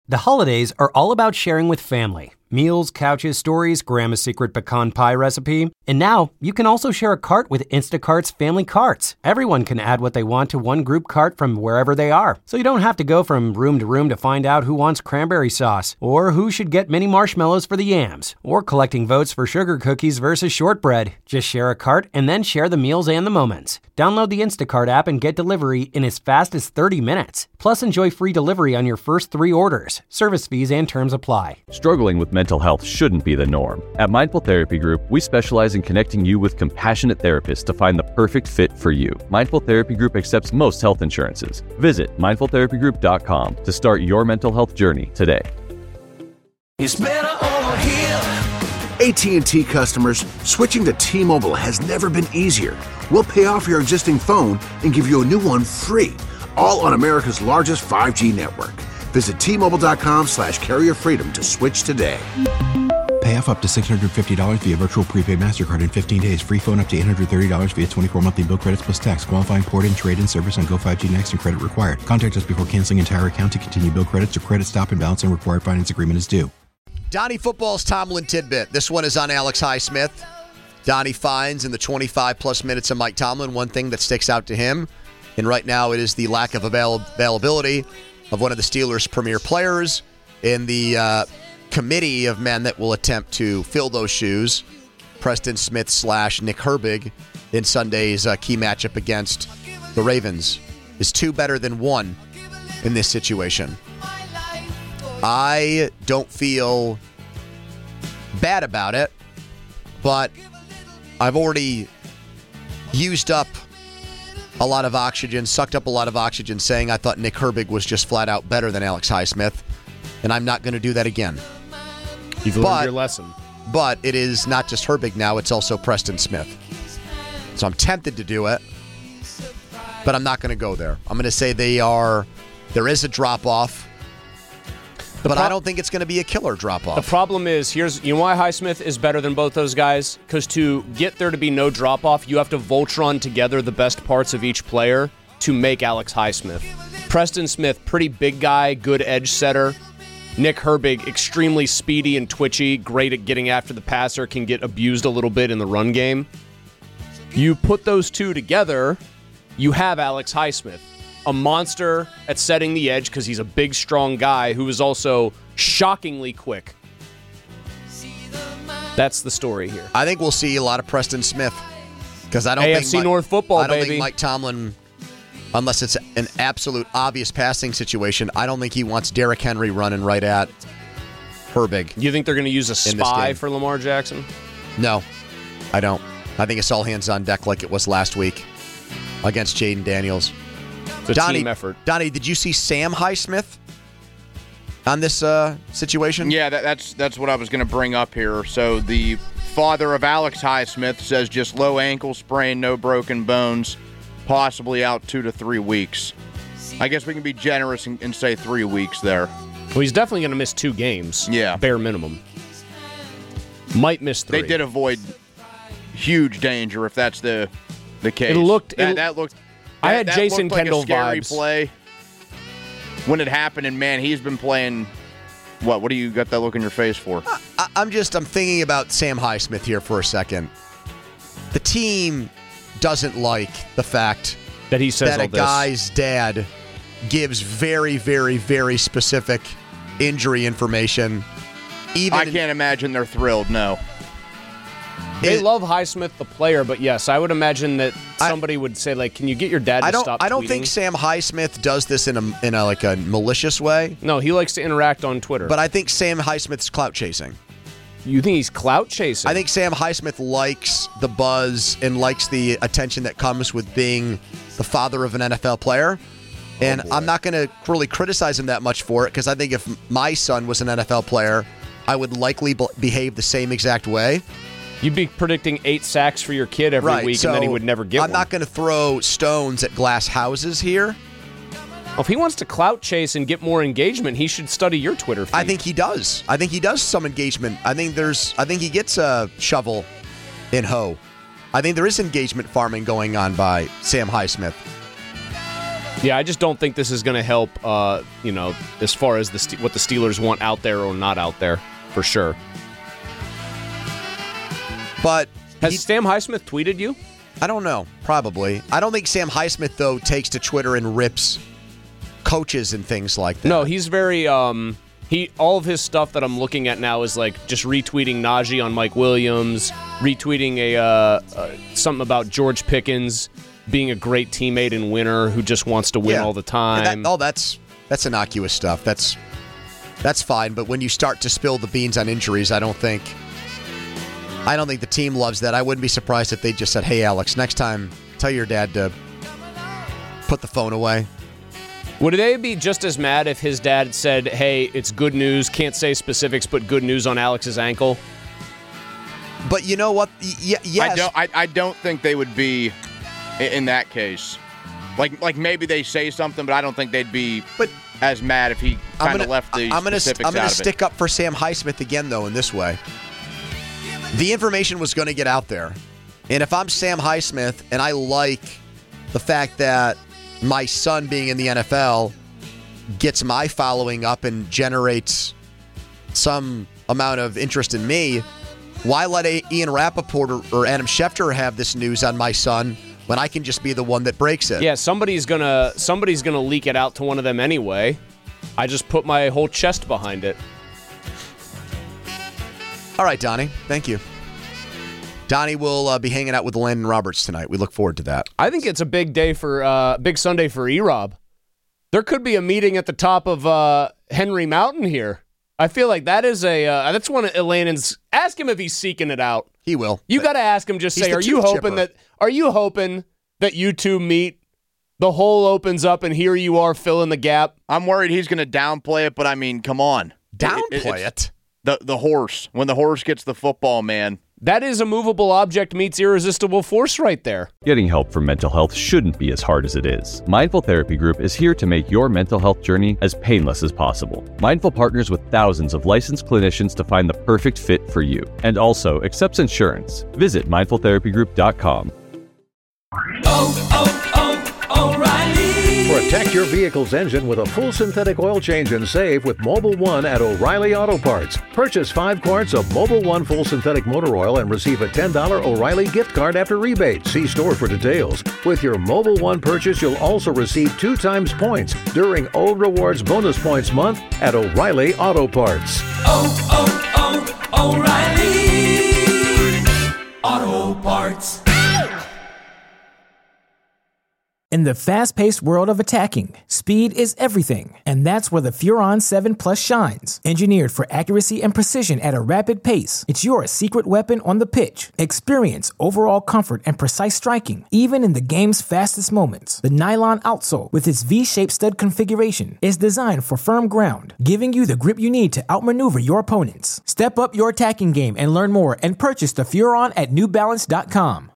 The holidays are all about sharing with family. Meals, couches, stories, Grandma's secret pecan pie recipe. And now, you can also share a cart with Instacart's Family Carts. Everyone can add what they want to one group cart from wherever they are. So you don't have to go from room to find out who wants cranberry sauce, or who should get mini marshmallows for the yams, or collecting votes for sugar cookies versus shortbread. Just share a cart and then share the meals and the moments. Download the Instacart app and get delivery in as fast as 30 minutes. Plus, enjoy free delivery on your first 3 orders. Service fees and terms apply. Struggling with mental health shouldn't be the norm. At Mindful Therapy Group, we specialize in connecting you with compassionate therapists to find the perfect fit for you. Mindful Therapy Group accepts most health insurances. Visit mindfultherapygroup.com to start your mental health journey today. It's better over here. AT&T customers, switching to T-Mobile has never been easier. We'll pay off your existing phone and give you a new one free, all on America's largest 5G network. Visit T-Mobile.com/carrier freedom to switch today. Pay off up to $650 via virtual prepaid MasterCard in 15 days. Free phone up to $830 via 24 monthly bill credits plus tax. Qualifying port-in, trade-in service on Go 5G Next and credit required. Contact us before canceling entire account to continue bill credits or credit stop and balance and required finance agreement is due. Donnie Football's Tomlin tidbit. This one is on Alex Highsmith. Donnie finds in the 25-plus minutes of Mike Tomlin one thing that sticks out to him, and right now it is the lack of availability of one of the Steelers' premier players in the committee of men that will attempt to fill those shoes, Preston Smith / Nick Herbig, in Sunday's key matchup against the Ravens. Is 2 better than 1 in this situation? I don't feel bad about it, but I've already used up a lot of oxygen, sucked up a lot of oxygen, saying I thought Nick Herbig was just flat out better than Alex Highsmith, and I'm not going to do that again. You've learned your lesson. But it is not just Herbig now, it's also Preston Smith. So I'm tempted to do it, but I'm not going to go there. I'm going to say there is a drop-off, but I don't think it's going to be a killer drop-off. The problem is, you know why Highsmith is better than both those guys? Because to get there to be no drop-off, you have to Voltron together the best parts of each player to make Alex Highsmith. Preston Smith, pretty big guy, good edge setter. Nick Herbig, extremely speedy and twitchy, great at getting after the passer, can get abused a little bit in the run game. You put those two together, you have Alex Highsmith. A monster at setting the edge because he's a big, strong guy who is also shockingly quick. That's the story here. I think we'll see a lot of Preston Smith because I don't AFC North football, I don't baby. think Mike Tomlin, unless it's an absolute obvious passing situation, I don't think he wants Derrick Henry running right at Herbig. You think they're going to use a spy for Lamar Jackson? No, I don't. I think it's all hands on deck like it was last week against Jaden Daniels. It's a team effort. Donnie, did you see Sam Highsmith on this situation? Yeah, that's what I was going to bring up here. So the father of Alex Highsmith says just low ankle sprain, no broken bones, possibly out 2 to 3 weeks. I guess we can be generous and say 3 weeks there. Well, he's definitely going to miss 2 games. Yeah. Bare minimum. Might miss 3. They did avoid huge danger if that's the case. That looked... I had Jason Kendall like a scary vibes. Play when it happened, and man, he's been playing. What do you got that look in your face for? I'm thinking about Sam Highsmith here for a second. The team doesn't like the fact that he says that a guy's dad gives very, very, very specific injury information. I can't imagine they're thrilled. No. They love Highsmith, the player, but yes, I would imagine that somebody would say, like, can you get your dad to stop tweeting? I don't think Sam Highsmith does this in a like a malicious way. No, he likes to interact on Twitter. But I think Sam Highsmith's clout chasing. You think he's clout chasing? I think Sam Highsmith likes the buzz and likes the attention that comes with being the father of an NFL player. And I'm not going to really criticize him that much for it because I think if my son was an NFL player, I would likely behave the same exact way. You'd be predicting 8 sacks for your kid every week, and then he would never get one. I'm not going to throw stones at glass houses here. Well, if he wants to clout chase and get more engagement, he should study your Twitter feed. I think he does. I think he does some engagement. I think he gets a shovel in hoe. I think there is engagement farming going on by Sam Highsmith. Yeah, I just don't think this is going to help, as far as what the Steelers want out there or not out there, for sure. But has Sam Highsmith tweeted you? I don't know. Probably. I don't think Sam Highsmith, though, takes to Twitter and rips coaches and things like that. No, he's very all of his stuff that I'm looking at now is like just retweeting Najee on Mike Williams, retweeting something about George Pickens being a great teammate and winner who just wants to win all the time. That's innocuous stuff. That's fine, but when you start to spill the beans on injuries, I don't think the team loves that. I wouldn't be surprised if they just said, "Hey, Alex, next time, tell your dad to put the phone away." Would they be just as mad if his dad said, "Hey, it's good news, can't say specifics, but good news on Alex's ankle"? But you know what? Yes. I don't think they would be in that case. Like maybe they say something, but I don't think they'd be as mad if he kind of left the specifics out of it. I'm going to stick up for Sam Highsmith again, though, in this way. The information was going to get out there. And if I'm Sam Highsmith and I like the fact that my son being in the NFL gets my following up and generates some amount of interest in me, why let Ian Rappaport or Adam Schefter have this news on my son when I can just be the one that breaks it? Yeah, somebody's gonna leak it out to one of them anyway. I just put my whole chest behind it. All right, Donnie. Thank you. Donnie will be hanging out with Landon Roberts tonight. We look forward to that. I think it's a big day big Sunday for E-Rob. There could be a meeting at the top of Henry Mountain here. I feel like that is that's one of Landon's. Ask him if he's seeking it out. He will. You got to ask him. Just say, are you hoping that you two meet? The hole opens up and here you are filling the gap. I'm worried he's going to downplay it, but I mean, come on. Downplay it? The horse. When the horse gets the football, man. That is a movable object meets irresistible force right there. Getting help for mental health shouldn't be as hard as it is. Mindful Therapy Group is here to make your mental health journey as painless as possible. Mindful partners with thousands of licensed clinicians to find the perfect fit for you, and also accepts insurance. Visit mindfultherapygroup.com. O'Reilly. Protect your vehicle's engine with a full synthetic oil change and save with Mobil 1 at O'Reilly Auto Parts. Purchase 5 quarts of Mobil 1 full synthetic motor oil and receive a $10 O'Reilly gift card after rebate. See store for details. With your Mobil 1 purchase, you'll also receive 2 times points during Old Rewards Bonus Points Month at O'Reilly Auto Parts. O'Reilly Auto Parts. In the fast-paced world of attacking, speed is everything, and that's where the Furon 7 Plus shines. Engineered for accuracy and precision at a rapid pace, it's your secret weapon on the pitch. Experience overall comfort and precise striking, even in the game's fastest moments. The nylon outsole, with its V-shaped stud configuration, is designed for firm ground, giving you the grip you need to outmaneuver your opponents. Step up your attacking game and learn more and purchase the Furon at NewBalance.com.